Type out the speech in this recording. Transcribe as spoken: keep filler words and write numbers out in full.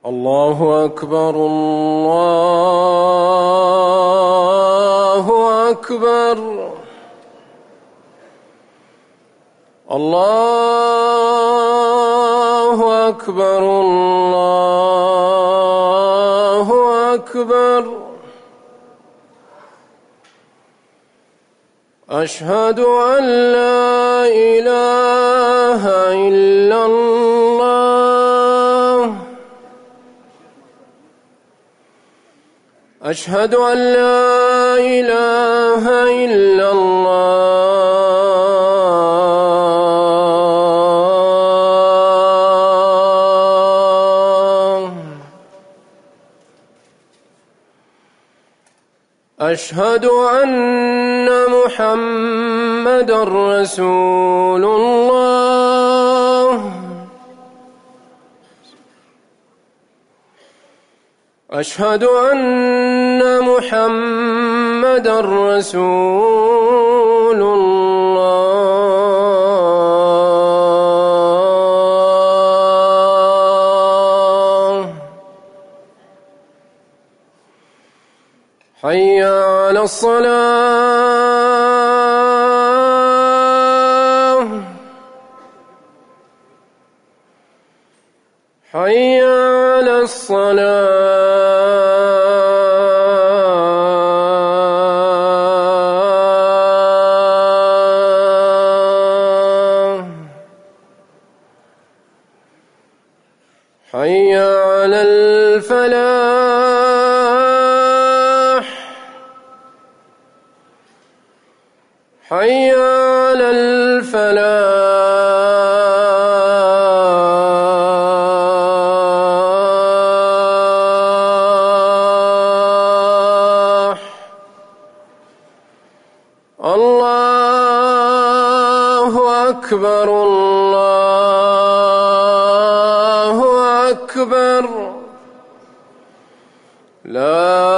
الله أكبر الله أكبر الله أكبر الله أكبر أشهد أن لا إله إلا الله أشهد أن لا إله إلا الله أشهد أن محمدًا رسول الله أشهد أن محمدًا رسول الله حي على الصلاة حي على الصلاة حي على الفلاح حي على الفلاح الله أكبر الله أكبر لا